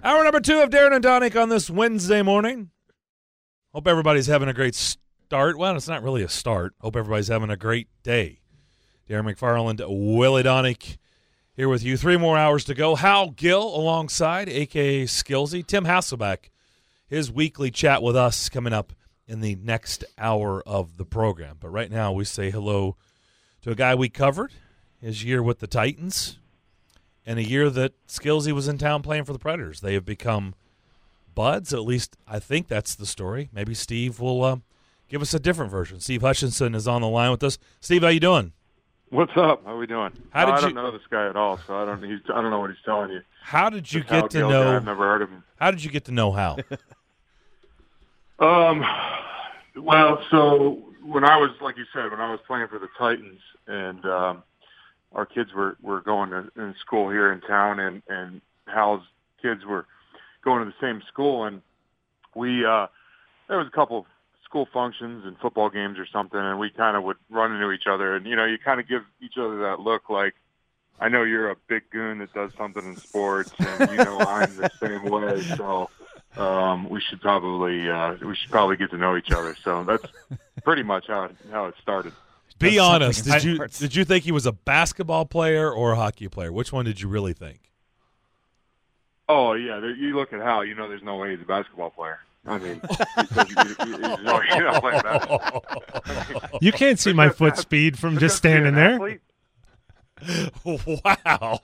Hour number 2 of Darren and Donick on this Wednesday morning. Hope everybody's having a great start. Well, it's not really a start. Hope everybody's having a great day. Darren McFarland, Willie Donick here with you. 3 more hours to go. Hal Gill alongside, a.k.a. Skillsy. Tim Hasselbeck, his weekly chat with us coming up in the next hour of the program. But right now we say hello to a guy we covered, his year with the Titans, and a year that Skillsy was in town playing for the Predators. They have become buds. At least I think that's the story. Maybe Steve will give us a different version. Steve Hutchinson is on the line with us. Steve, how you doing? What's up? How we doing? I don't know this guy at all, so I don't know what he's telling you. How did you get to know? I've never heard of him. How did you get to know Hal? Well, so when I was, like you said, when I was playing for the Titans, and our kids were going to school here in town, and Hal's kids were going to the same school, and we there was a couple of school functions and football games or something, and we kind of would run into each other, and you kind of give each other that look like, I know you're a big goon that does something in sports, and I'm the same way, so we should probably get to know each other. So that's pretty much how it started. Be honest. Did you think he was a basketball player or a hockey player? Which one did you really think? Oh yeah, you look at Hal. There's no way he's a basketball player. I mean, he's not playing basketball. You can't see my foot speed from just standing there. Wow.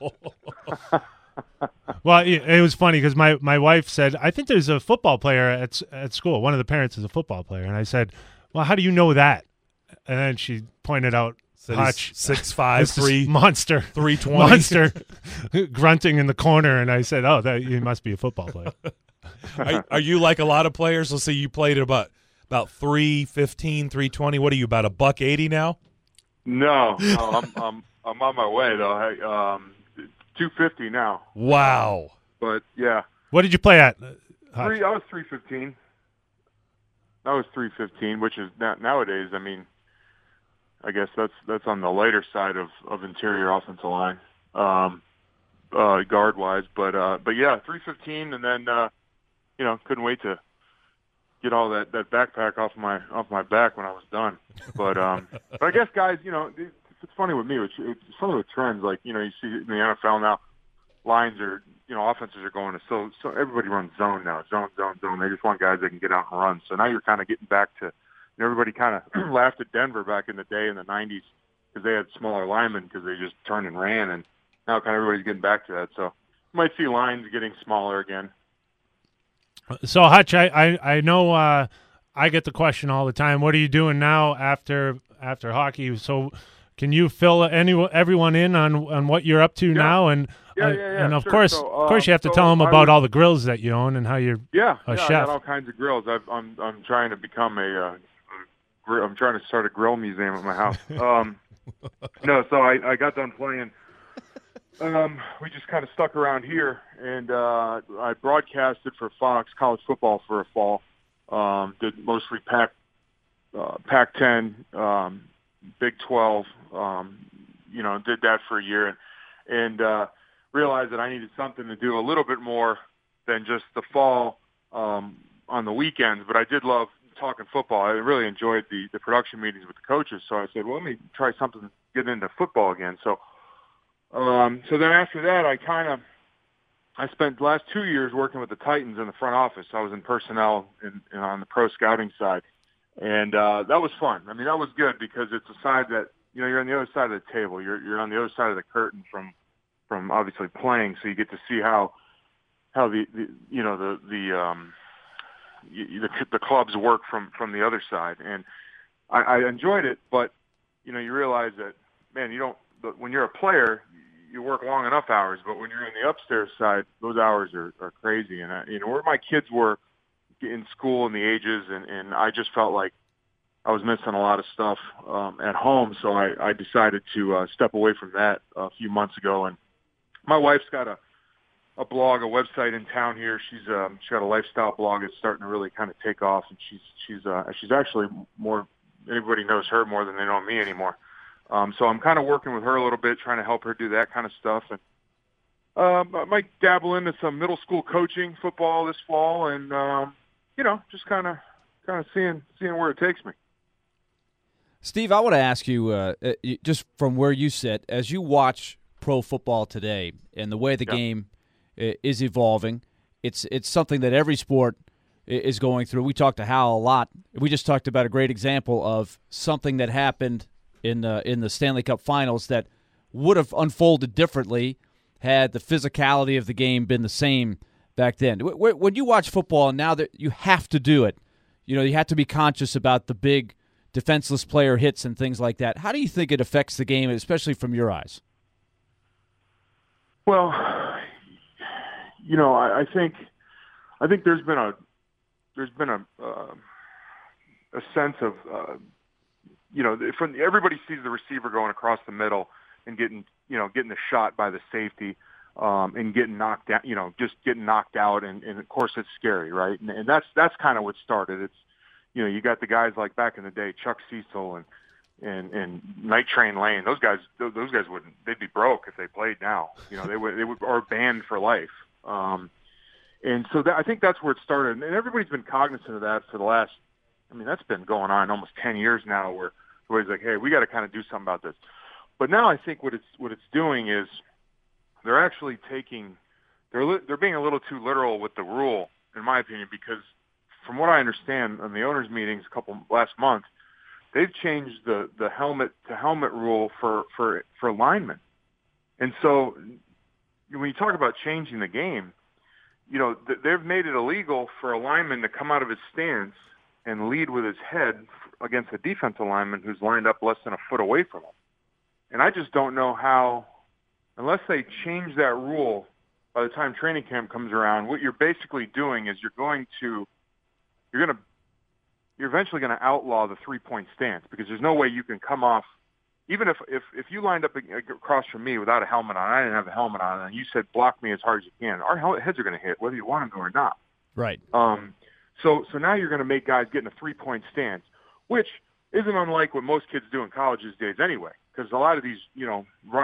Well, it was funny because my wife said, I think there's a football player at school. One of the parents is a football player. And I said, well, how do you know that? And then she pointed out Hutch. 6'5", 3 monster. 320. Monster grunting in the corner. And I said, oh, he must be a football player. Are you like a lot of players? Let's say you played at about 315, 320. What are you, about $180 now? No, I'm on my way though. 250 now. Wow. But yeah. What did you play at? I was 315. I was 315, which is nowadays. I mean, I guess that's on the lighter side of interior offensive line, guard wise. But yeah, 315, and then couldn't wait to get all that backpack off my back when I was done. But I guess guys, it's funny with me. It's funny with trends. Like you see in the NFL now, lines are offenses are going to so everybody runs zone now, zone. They just want guys that can get out and run. So now you're kind of getting back to everybody kind of laughed at Denver back in the day in the '90s because they had smaller linemen because they just turned and ran, and now kind of everybody's getting back to that. So you might see lines getting smaller again. So Hutch, I know I get the question all the time. What are you doing now after hockey? So can you fill everyone in on what you're up to now? And and of course, you have to tell them about all the grills that you own and how you're a chef. I got all kinds of grills. I'm trying to become I'm trying to start a grill museum at my house. No, so I got done playing. We just kind of stuck around here, and I broadcasted for Fox college football for a fall. Did mostly Pac-10, Big 12. Did that for a year, and realized that I needed something to do a little bit more than just the fall on the weekends. But I did love talking football. I really enjoyed the production meetings with the coaches. So I said, well, let me try something, get into football again. So then after that, I spent the last 2 years working with the Titans in the front office. I was in personnel and on the pro scouting side. And that was fun. I mean, that was good because it's a side that, you're on the other side of the table. You're on the other side of the curtain from obviously playing. So you get to see how the clubs work from the other side. And I enjoyed it, but, you realize that, man, when you're a player, you work long enough hours, but when you're on the upstairs side, those hours are crazy. And where my kids were in school and the ages, and I just felt like I was missing a lot of stuff at home, so I decided to step away from that a few months ago. And my wife's got a blog, a website in town here. She's got a lifestyle blog that's starting to really kind of take off, and she's actually more. Everybody knows her more than they know me anymore. So I'm kind of working with her a little bit, trying to help her do that kind of stuff. And I might dabble into some middle school coaching football this fall, and just kind of seeing where it takes me. Steve, I want to ask you, just from where you sit, as you watch pro football today and the way the game is evolving, it's something that every sport is going through. We talked to Hal a lot. We just talked about a great example of something that happened in the Stanley Cup Finals that would have unfolded differently had the physicality of the game been the same back then. When you watch football, now that you have to do it, you have to be conscious about the big defenseless player hits and things like that. How do you think it affects the game, especially from your eyes? Well, I think there's been a sense of everybody sees the receiver going across the middle and getting the shot by the safety and getting knocked out, just getting knocked out, and of course it's scary, right? And that's kind of what started. It's you got the guys like back in the day, Chuck Cecil and Night Train Lane. Those guys wouldn't. They'd be broke if they played now. They would or banned for life. And so I think that's where it started. And everybody's been cognizant of that for the last. That's been going on almost 10 years now, where everybody's like, hey, we got to kind of do something about this. But now I think what it's doing is they're actually they're being a little too literal with the rule, in my opinion, because from what I understand in the owners' meetings last month, they've changed the helmet to helmet rule for linemen. And so when you talk about changing the game, they've made it illegal for a lineman to come out of his stance and lead with his head against a defensive lineman who's lined up less than a foot away from him. And I just don't know how, unless they change that rule by the time training camp comes around, what you're basically doing is you're eventually going to outlaw the 3-point stance, because there's no way you can come off, even if you lined up across from me without a helmet on, I didn't have a helmet on, and you said block me as hard as you can, our heads are going to hit whether you want them to or not. Right. So now you're going to make guys get in a 3-point stance, which isn't unlike what most kids do in college these days anyway, because a lot of these the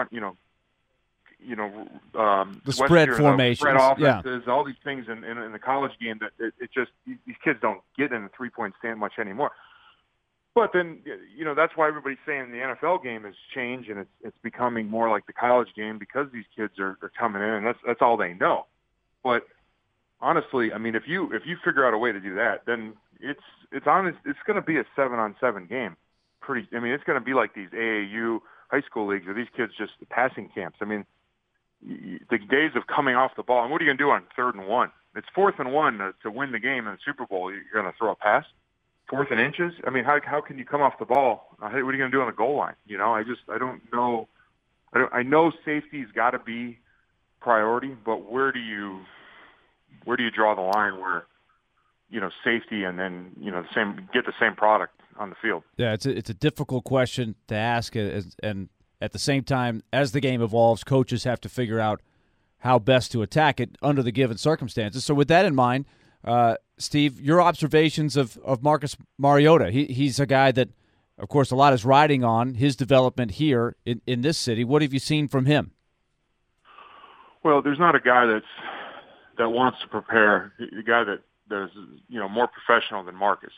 spread formations, spread offenses, all these things in the college game that it just these kids don't get in a 3-point stand much anymore. But then that's why everybody's saying the NFL game has changed and it's becoming more like the college game, because these kids are coming in and that's all they know. But honestly, if you figure out a way to do that, then it's going to be a 7-on-7 game. It's going to be like these AAU high school leagues, or these kids just passing camps. The days of coming off the ball, and what are you going to do on 3rd and 1? It's 4th and 1 to win the game in the Super Bowl. You're going to throw a pass, 4th and inches. How can you come off the ball? What are you going to do on the goal line? I don't know. I know safety's got to be priority, but where do you draw the line where safety and then get the same product on the field? Yeah, it's a difficult question to ask, and at the same time, as the game evolves, coaches have to figure out how best to attack it under the given circumstances. So with that in mind, Steve, your observations of Marcus Mariota. He's a guy that, of course, a lot is riding on his development here in this city. What have you seen from him? Well, there's not a guy that wants to prepare. The guy that is more professional than Marcus.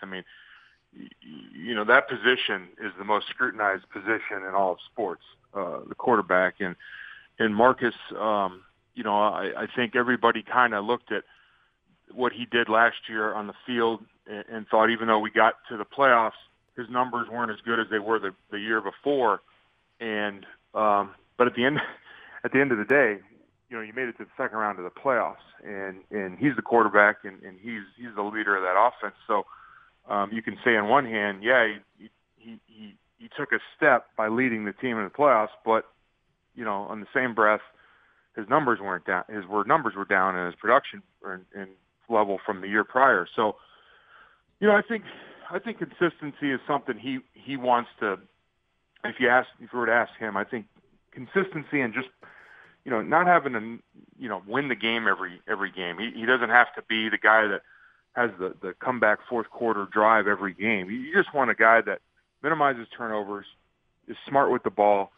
That position is the most scrutinized position in all of sports, the quarterback. And Marcus, I think everybody kind of looked at what he did last year on the field and thought, even though we got to the playoffs, his numbers weren't as good as they were the year before. And but at the end of the day, you made it to the second round of the playoffs, and he's the quarterback, and he's the leader of that offense. So you can say on one hand, he took a step by leading the team in the playoffs, but on the same breath, his numbers weren't down. His numbers were down, and his production in level from the year prior. So, I think consistency is something he wants to. If you were to ask him, I think consistency and just not having to win the game every game. He doesn't have to be the guy that has the comeback fourth quarter drive every game. You just want a guy that minimizes turnovers, is smart with the ball,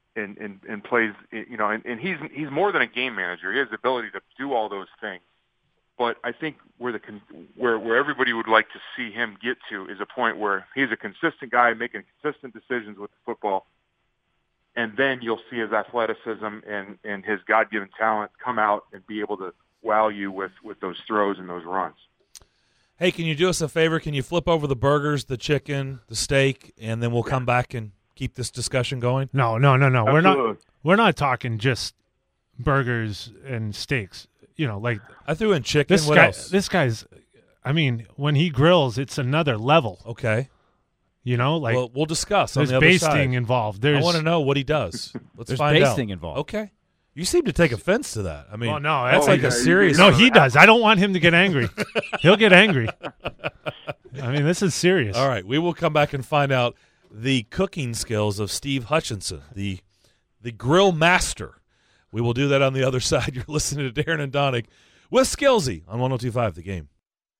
and plays, and he's more than a game manager. He has the ability to do all those things. But I think where everybody would like to see him get to is a point where he's a consistent guy making consistent decisions with the football, and then you'll see his athleticism and his God-given talent come out and be able to wow you with those throws and those runs. Hey, can you do us a favor? Can you flip over the burgers, the chicken, the steak, and then we'll come back and keep this discussion going? No. Absolutely. We're not talking just burgers and steaks. Like I threw in chicken. this What guy. else? This guy's. I mean, when he grills, it's another level. Okay. Like Well, we'll discuss on there's the other basting side. involved. I want to know what he does. Let's There's find out. basting involved. Okay. You seem to take offense to that. I mean, Well, no, that's Oh, like yeah, a serious. No, he does. I don't want him to get angry. He'll get angry. I mean, this is serious. All right, we will come back and find out the cooking skills of Steve Hutchinson, the grill master. We will do that on the other side. You're listening to Darren and Donick with Skillsy on 102.5 The Game.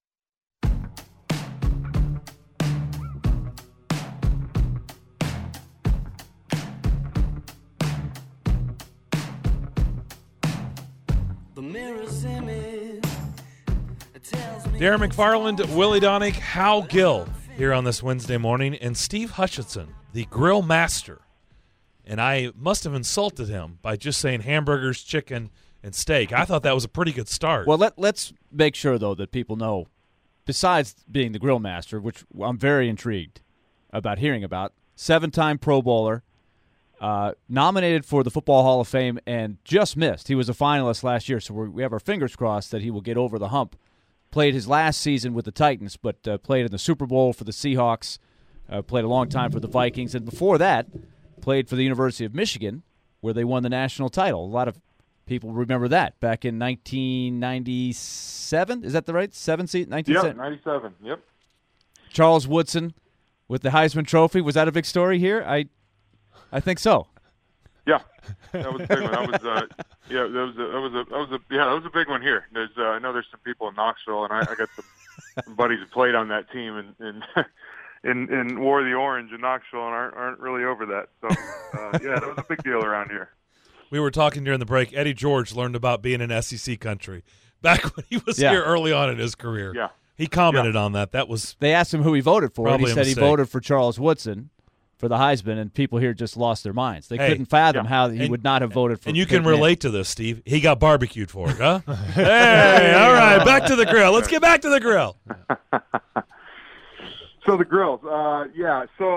Darren McFarland, Willie Donick, Hal Gill here on this Wednesday morning, and Steve Hutchinson, the grill master. And I must have insulted him by just saying hamburgers, chicken, and steak. I thought that was a pretty good start. Well, let's make sure, though, that people know, besides being the grill master, which I'm very intrigued about hearing about, 7-time Pro Bowler, nominated for the Football Hall of Fame, and just missed. He was a finalist last year, so we have our fingers crossed that he will get over the hump. Played his last season with the Titans, but played in the Super Bowl for the Seahawks, played a long time for the Vikings, and before that, played for the University of Michigan, where they won the national title. A lot of people remember that back in 1997. Is that the right 1997? Yeah, 97. Yep. Charles Woodson with the Heisman Trophy. Was that a big story here? I think so. Yeah, that was a big one. That was a big one here. I know there's some people in Knoxville, and I got some buddies who played on that team and wore the orange in Knoxville and aren't really over that. So that was a big deal around here. We were talking during the break. Eddie George learned about being in SEC country back when he was here early on in his career. Yeah. He commented on that. That was They asked him who he voted for, and he probably a said he mistake. voted for Charles Woodson for the Heisman, and people here just lost their minds. They couldn't fathom how he would not have voted for. And you can Big Man. relate to this, Steve. He got barbecued for it, huh? Hey, all right, back to the grill. Let's get back to the grill. So the grills, So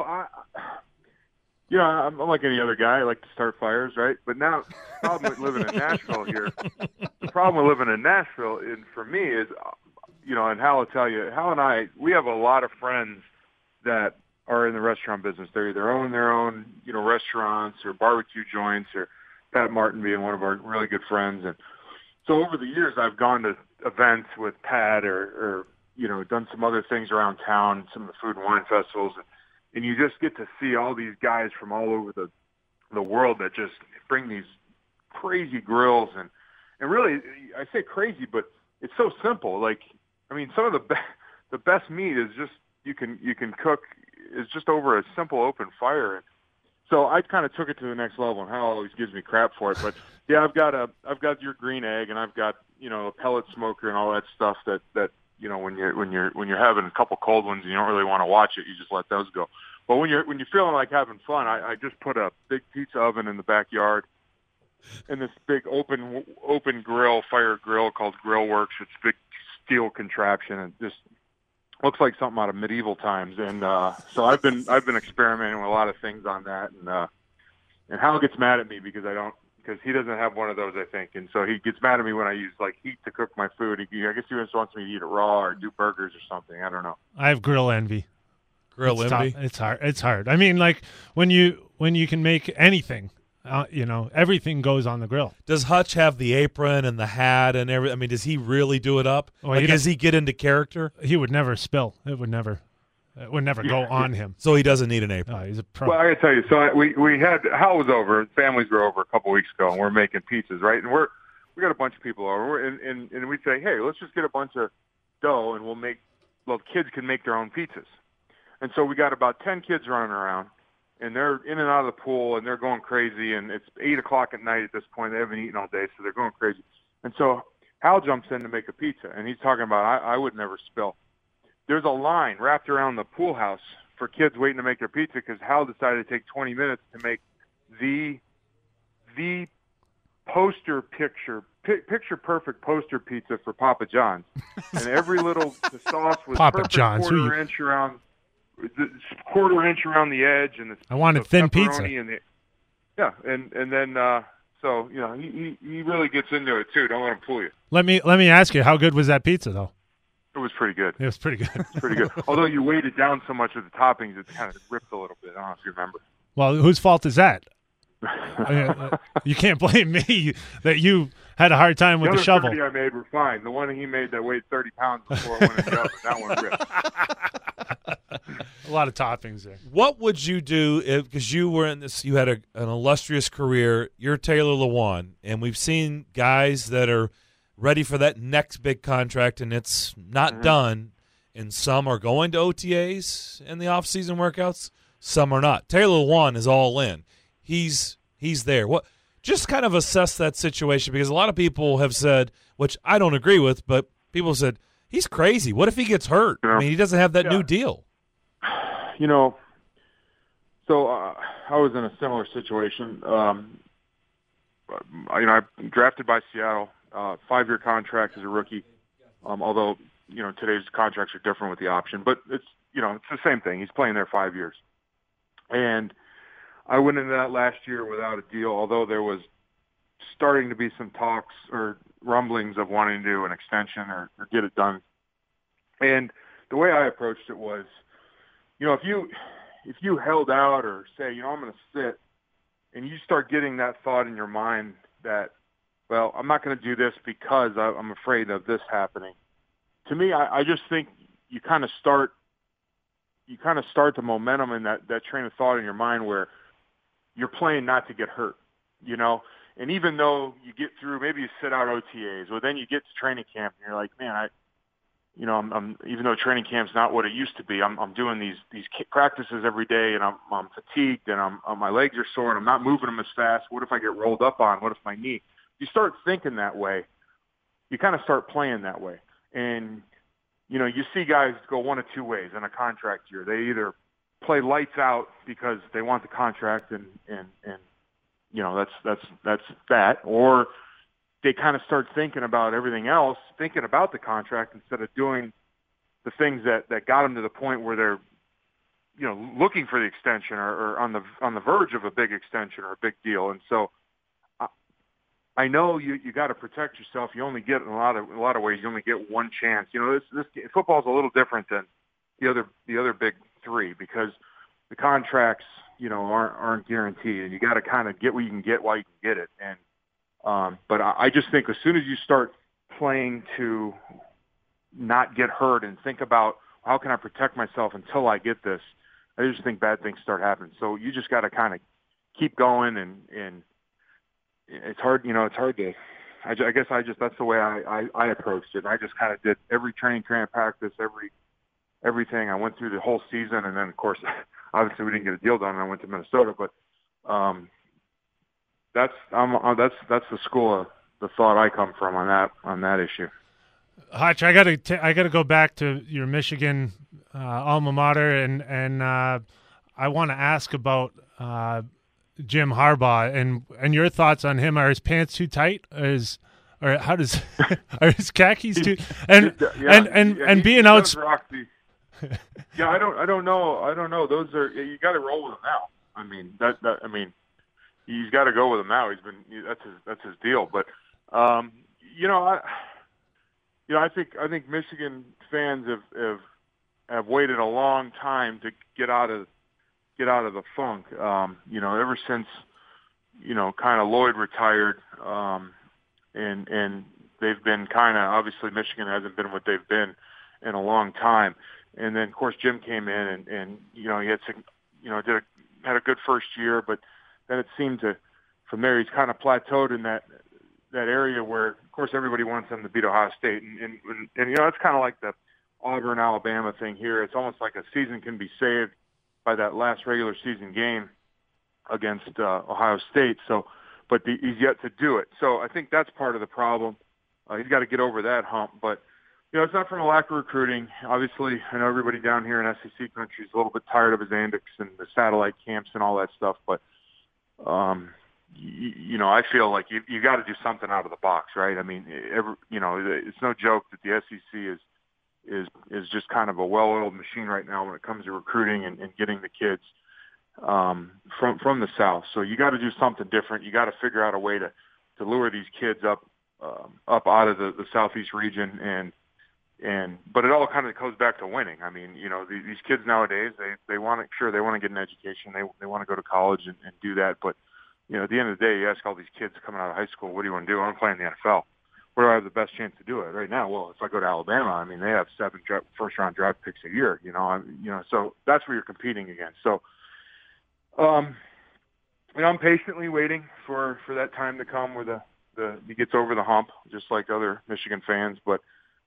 I'm like any other guy. I like to start fires, right? But now, the problem with living in Nashville here, and for me is, and Hal will tell you, Hal and I, we have a lot of friends that are in the restaurant business. They either own their own, restaurants or barbecue joints, or Pat Martin being one of our really good friends. And so over the years, I've gone to events with Pat or done some other things around town, some of the food and wine festivals. And you just get to see all these guys from all over the world that just bring these crazy grills. And really, I say crazy, but it's so simple. Like, I mean, some of the best meat is just, you can cook is just over a simple open fire. And so I kind of took it to the next level, and Hal always gives me crap for it. But yeah, I've got your green egg, and I've got, a pellet smoker and all that stuff that when you're having a couple cold ones and you don't really want to watch it, you just let those go. But when you're feeling like having fun, I just put a big pizza oven in the backyard and this big open fire grill called Grillworks. It's a big steel contraption and just looks like something out of medieval times. And so I've been experimenting with a lot of things on that. And Hal gets mad at me because he doesn't have one of those, I think. And so he gets mad at me when I use heat to cook my food. I guess he just wants me to eat it raw or do burgers or something. I don't know. I have grill envy. Grill envy? It's hard. It's hard. I mean, like when you can make anything, everything goes on the grill. Does Hutch have the apron and the hat and everything? I mean, does he really do it up? Well, does he get into character? He would never spill. It would never go on him. So he doesn't need an apron. Oh, he's a pro. Well, I got to tell you, so we had Hal was over, families were over a couple weeks ago, and we're making pizzas, right? And we got a bunch of people over, and we say, hey, let's just get a bunch of dough, and kids can make their own pizzas. And so we got about 10 kids running around, and they're in and out of the pool, and they're going crazy, and it's 8 o'clock at night at this point. They haven't eaten all day, so they're going crazy. And so Hal jumps in to make a pizza, and he's talking about, I would never spill. There's a line wrapped around the pool house for kids waiting to make their pizza because Hal decided to take 20 minutes to make the poster picture perfect poster pizza for Papa John's. And every little the sauce was Papa perfect, John's, quarter inch around the edge, and I wanted thin pizza. And then so he really gets into it too. Don't let him fool you. Let me ask you, how good was that pizza though? It was pretty good. It was pretty good. It's pretty good. Although you weighed it down so much with the toppings, it's kind of ripped a little bit. I don't know if you remember. Well, whose fault is that? You can't blame me that you had a hard time with the shovel. The other 30 I made were fine. The one he made that weighed 30 pounds before it went in the oven, that one ripped. A lot of toppings there. What would you do if, because you were in this, you had an illustrious career, you're Taylor Lewan, and we've seen guys that are ready for that next big contract, and it's not done, and some are going to OTAs and the off-season workouts, some are not. Taylor Lewan is all in. He's there. What? Just kind of assess that situation, because a lot of people have said, which I don't agree with, but people said, he's crazy. What if he gets hurt? I mean, he doesn't have that new deal. So I was in a similar situation. I drafted by Seattle, 5-year contract as a rookie. Although today's contracts are different with the option, but it's the same thing. He's playing there 5 years, and I went into that last year without a deal. Although there was starting to be some talks or rumblings of wanting to do an extension or get it done. And the way I approached it was, if you held out or say, I'm going to sit, and you start getting that thought in your mind that, well, I'm not going to do this because I'm afraid of this happening. To me, I just think you kind of start the momentum in that train of thought in your mind where you're playing not to get hurt, And even though you get through, maybe you sit out OTAs, or then you get to training camp and you're like, man, I'm even though training camp's not what it used to be, I'm doing these practices every day, and I'm fatigued, and my legs are sore, and I'm not moving them as fast. What if I get rolled up on? What if my knee? You start thinking that way. You kind of start playing that way, and you see guys go one of two ways in a contract year. They either play lights out because they want the contract, and that's that, or they kind of start thinking about everything else, thinking about the contract instead of doing the things that got them to the point where they're, looking for the extension or on the verge of a big extension or a big deal. And so I know you got to protect yourself. You only get in a lot of ways. You only get one chance. This football is a little different than the other big three, because the contracts, aren't guaranteed, and you got to kind of get what you can get while you can get it. And but I just think as soon as you start playing to not get hurt and think about how can I protect myself until I get this, I just think bad things start happening. So you just got to kind of keep going, and it's hard. It's hard to. I guess that's the way I approached it. I just kind of did every training camp practice, everything. I went through the whole season, and then of course, obviously we didn't get a deal done, and I went to Minnesota, but. That's the school of the thought I come from on that issue. Hutch, I gotta go back to your Michigan alma mater, and I want to ask about Jim Harbaugh and your thoughts on him. Are his pants too tight? Or how does are his khakis too? And being out. Yeah, I don't know. Those are, you got to roll with them now. I mean, he's got to go with him now. That's his deal. But I think Michigan fans have waited a long time to get out of the funk. Ever since kind of Lloyd retired, and they've been kind of, obviously Michigan hasn't been what they've been in a long time. And then of course Jim came in and he had had a good first year, but then it seemed to, from there, he's kind of plateaued in that area where, of course, everybody wants him to beat Ohio State. And it's kind of like the Auburn, Alabama thing here. It's almost like a season can be saved by that last regular season game against Ohio State. So, but he's yet to do it. So I think that's part of the problem. He's got to get over that hump. But it's not from a lack of recruiting. Obviously, I know everybody down here in SEC country is a little bit tired of his antics and the satellite camps and all that stuff. But I feel like you got to do something out of the box, right? I mean, it's no joke that the SEC is just kind of a well-oiled machine right now when it comes to recruiting and getting the kids from the South. So you got to do something different. You got to figure out a way to lure these kids up out of the Southeast region but it all kind of goes back to winning. I mean, these kids nowadays, they want to get an education. They want to go to college and do that. But, at the end of the day, you ask all these kids coming out of high school, what do you want to do? I want to play in the NFL. Where do I have the best chance to do it right now? Well, if I go to Alabama, I mean, they have 7 first-round draft picks a year, so that's where you're competing against. So, I'm patiently waiting for that time to come where he gets over the hump, just like other Michigan fans. But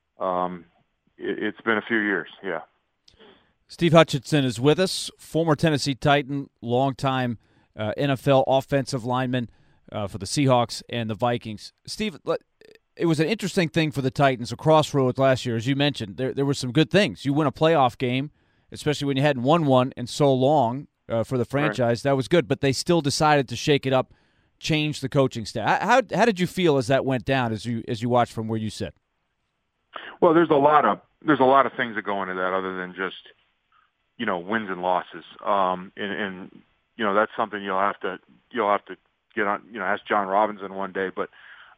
it's been a few years, yeah. Steve Hutchinson is with us, former Tennessee Titan, longtime NFL offensive lineman for the Seahawks and the Vikings. Steve, it was an interesting thing for the Titans, a crossroads last year. As you mentioned, there were some good things. You win a playoff game, especially when you hadn't won one in so long for the franchise. Right. That was good, but they still decided to shake it up, change the coaching staff. How did you feel as that went down as you watched from where you sit? Well, there's a lot of things that go into that other than just wins and losses. And that's something you'll have to get on. Ask John Robinson one day. But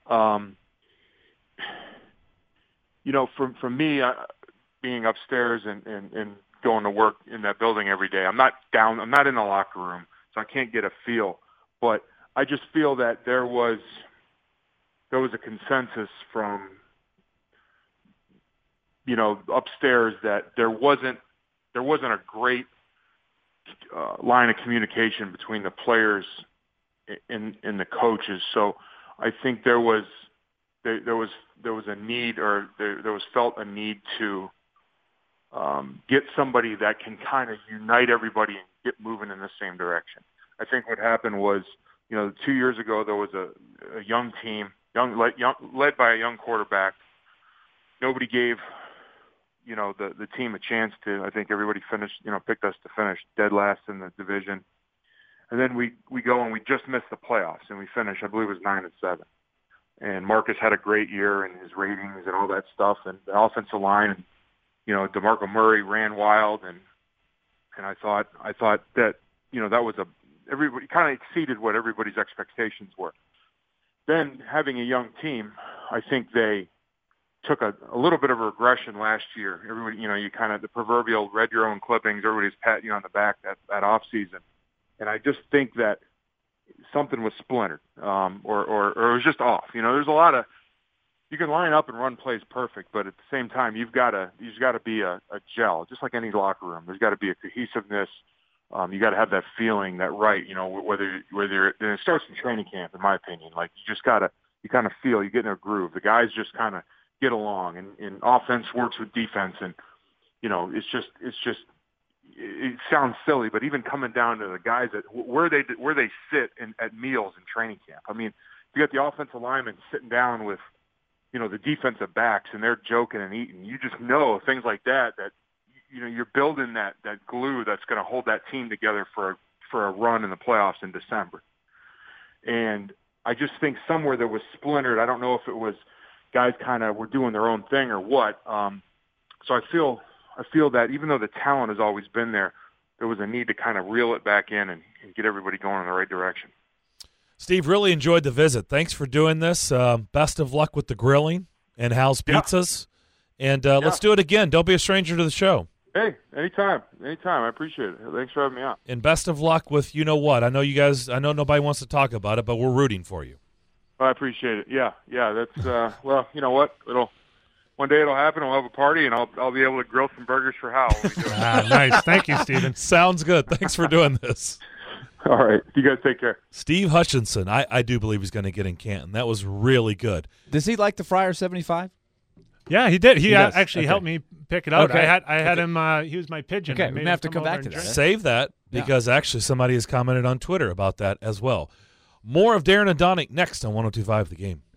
from me being upstairs and going to work in that building every day, I'm not in the locker room, so I can't get a feel. But I just feel that there was a consensus from upstairs that there wasn't a great line of communication between the players and the coaches. So I think there was a need, or there was felt a need to get somebody that can kind of unite everybody and get moving in the same direction. I think what happened was, 2 years ago there was a young team, led by a young quarterback. Nobody gave the team a chance to. I think everybody picked us to finish dead last in the division. And then we go and we just missed the playoffs, and we finished, I believe it was 9-7. And Marcus had a great year and his ratings and all that stuff, and the offensive line, and DeMarco Murray ran wild, and I thought that that was everybody kind of exceeded what everybody's expectations were. Then having a young team, I think they took a little bit of a regression last year. Everybody, you kind of the proverbial read your own clippings. Everybody's patting you on the back that off season, and I just think that something was splintered, or it was just off. There's a lot of, you can line up and run plays perfect, but at the same time, you've got to be a gel, just like any locker room. There's got to be a cohesiveness. You got to have that feeling, that right. Whether and it starts in training camp, in my opinion. Like you kind of feel, you get in a groove. The guys just kind of get along, and offense works with defense, and it sounds silly, but even coming down to the guys where they sit at meals in training camp. I mean, you got the offensive linemen sitting down with the defensive backs, and they're joking and eating. You just know things like that you're building that glue that's going to hold that team together for a run in the playoffs in December. And I just think somewhere that was splintered. I don't know if it was guys kind of were doing their own thing or what. So I feel that even though the talent has always been there, there was a need to kind of reel it back in and get everybody going in the right direction. Steve, really enjoyed the visit. Thanks for doing this. Best of luck with the grilling and Hal's Pizzas. And let's do it again. Don't be a stranger to the show. Hey, anytime. I appreciate it. Thanks for having me on. And best of luck with what. I know nobody wants to talk about it, but we're rooting for you. I appreciate it. Yeah. That's well, you know what? One day it'll happen. We'll have a party, and I'll be able to grill some burgers for Hal. Nice. Thank you, Steven. Sounds good. Thanks for doing this. All right. You guys take care. Steve Hutchinson, I do believe he's going to get in Canton. That was really good. Does he like the Friar 75? Yeah, he did. He does. actually Okay. helped me pick it out. Okay. I had him. He was my pigeon. Okay, I we made may him have to come over back and to that. drink. Save that Yeah. because actually somebody has commented on Twitter about that as well. More of Darren and Donick next on 102.5 The Game.